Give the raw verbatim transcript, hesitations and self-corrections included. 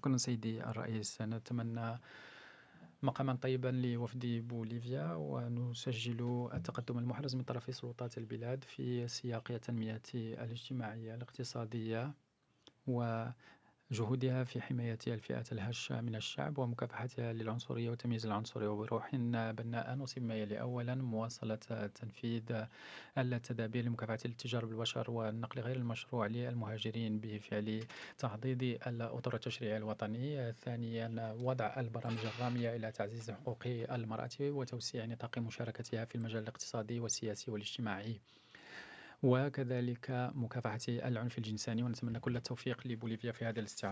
شكرا سيدي الرئيس. نتمنى مقاما طيبا لوفد بوليفيا، ونسجل التقدم المحرز من طرف سلطات البلاد في سياق التنمية الاجتماعية الاقتصادية وجهودها في حماية الفئات الهشة من الشعب ومكافحتها للعنصرية والتمييز العنصري. وبروح بناء نصب ما يلي: أولا، مواصلة تنفيذ التدابير لمكافحة الاتجار بالبشر والنقل غير المشروع للمهاجرين بفعل تعضيد الأطر التشريعي الوطني. ثانيا، وضع البرامج الرامية إلى تعزيز حقوق المرأة وتوسيع نطاق مشاركتها في المجال الاقتصادي والسياسي والاجتماعي، وكذلك مكافحة العنف الجنساني. ونتمنى كل التوفيق لبوليفيا في هذا الاستعمال.